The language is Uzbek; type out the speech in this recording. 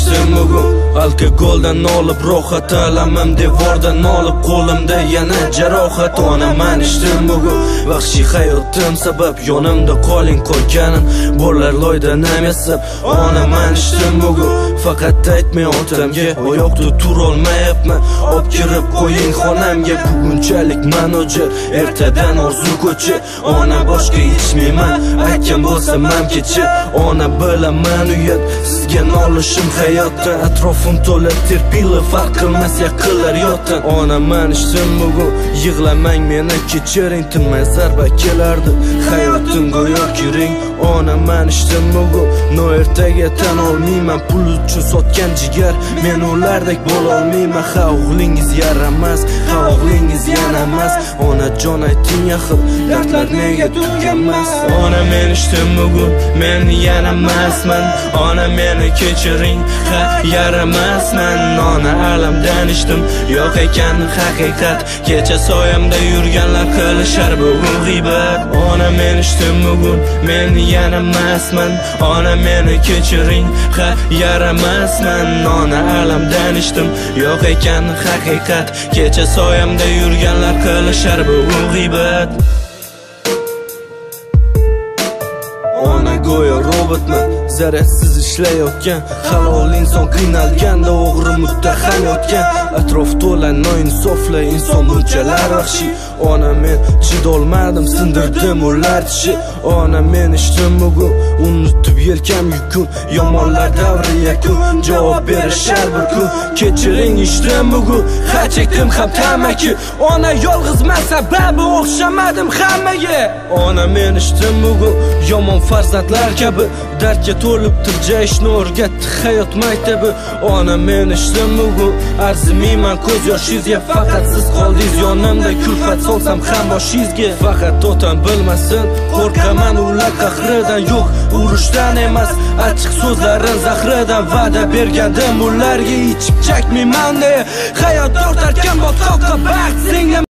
ichdim bugun alkogoldan olib rohat alamim devordan olib qo'limda yana jarohat onaman ichdim bugun vahshiy hayotim sabab yonimda qoling qolganim borlar loydan yasab onaman ichdim bugun faqat aytmay otamga oyoqda turolmayapman olib kirib qo'ying xonamga bugunchalik man o'ji ertadan orzu ko'chi ona boshqa ichmayman aytgan bo'lsam ham kechi ona bilaman uyat sizga nolishim hayotda atrofim to'la terpili farq qilmas yaqinlar yotdan onaman ichdim bugun yig'lamang meni kechiring tinmay zarba kelardi hayotim go'yo kiring onaman ichdim bugun no ertaga tan olmayman pul uchun sotgan jigar men ulardek bo'lolmayman ha o'g'lingiz yaramas ha o'g'lingiz yanamas onajon ayting axir dardlar nega tugamas ona men ichdim bugun men yaramasman ona meni kechiring ha yaramasman ona alamdan ichdim yo'q ekan haqiqat kecha soyamda yurganlar qilishar bugun g'iybat ona men ichdim bugun men yaramasman ona meni kechiring ha yaramasman ona alamdan ichdim yo'q ekan haqiqat kecha soyamda yurganlar qilishar bugun g'iybat ona go'yo robotman zaratsiz ishlayotgan halol inson qiynalganda o'g'ri muttaham yotgan atrof to'la noinsoflar inson bunchalar vahshiy ona men chidolmadim sindirdim ular tishi ona men ichdim bugun unutib yelkam yukun yomonlar davri yakun javob berishar bir kun kechiring ichdim bugun ha chekdim ham tamaki ona yolg'izman sababi o'xshamadim hammaga ona men ichdim bugun yomon farzandlar kabi dardga to'libdir jayishni o'rgatdi hayot maktabi ona men ichdim bugun arzimayman ko'z yoshingizga faqat siz qoldingiz yonimda kulfat solsam ham boshingizga faqat otam bilmasin qo'rqaman ular qahridan yo'q urushdan emas achchiq so'zlarim zahridan va'da bergandim ularga ichib chakmayman hayot tortarkan botqoqqa baxt singlim